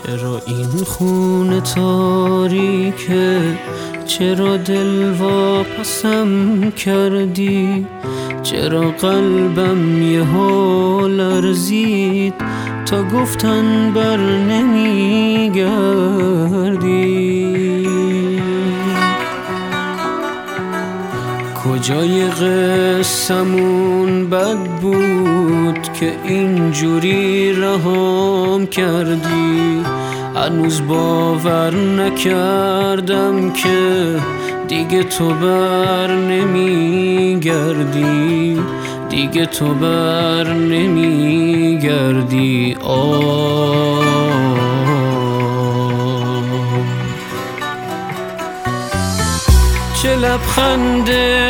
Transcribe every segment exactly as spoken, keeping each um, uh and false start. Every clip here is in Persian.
چرا این خونه تاریکه؟ چرا دل واپسم کردی؟ چرا قلبم یه ها لرزید تا گفتن بر نمیگردی؟ کجای قصمون بد بود که اینجوری رهام کردی؟ هنوز باور نکردم که دیگه تو بر نمیگردی، دیگه تو بر نمیگردی. آه چه لبخند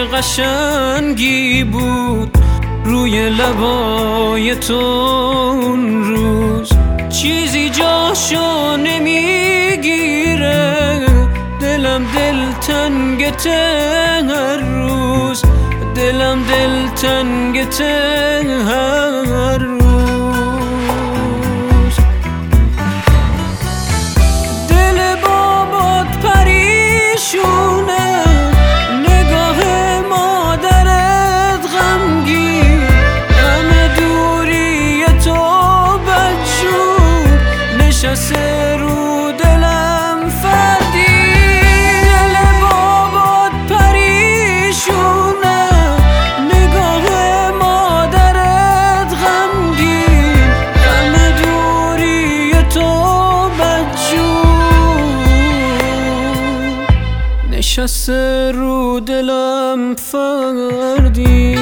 قشنگی بود روی لبای تو اون روز، چیزی جاشو نمیگیره، دلم دلتنگته هر روز، دلم دلتنگته هر روز. دل بابات پریشونه، نگاه مادرت غمگین، همه دوری تو بدجور نشسته رو دلم فردی. دل بابات پریشونه، نگاه مادرت غمگین، همه دوری تو بدجور نشسته رو دلم فردی.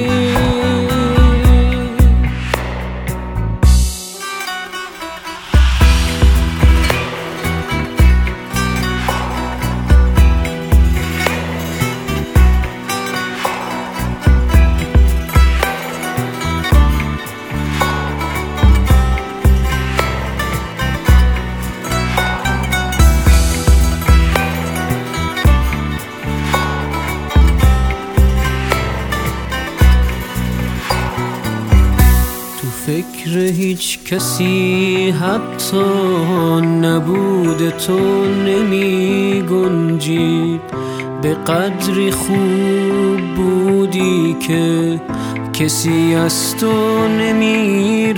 فکر هیچ کسی حتی نبود تو نمی گنجید، به قدری خوب بودی که کسی از تو نمی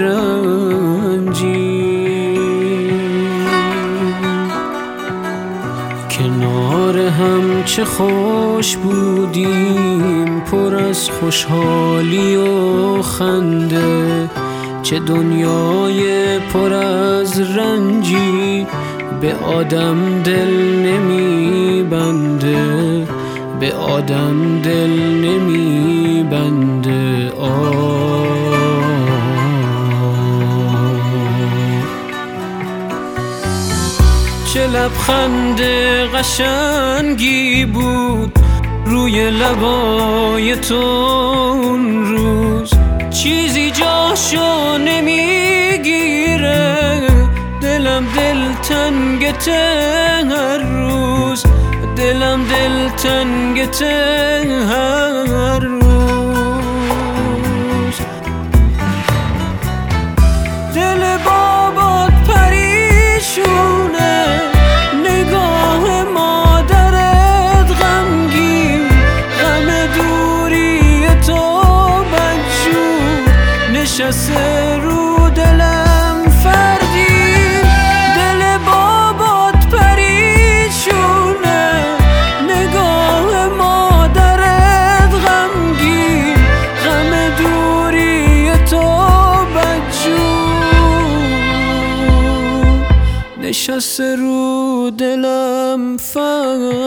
رنجید. کنار هم چه خوش بودیم، پر از خوشحالی و خنده، چه دنیای پر از رنجی به آدم دل نمی بنده، به آدم دل نمی بنده. آه چه لبخند قشنگی بود روی لبای تو اون روز، چیزی جاشو نمیگیره، دلم دلتنگته هر روز، دلم دلتنگته هر روز. دل بابات پریشونه، نگاه مادرت غمگین، غم دوری تو نشسته رو دلم فردی. دل بابات پریشونه، نگاه مادرت غمگین، غم دوری تو بدجور نشسته رو دلم فردی.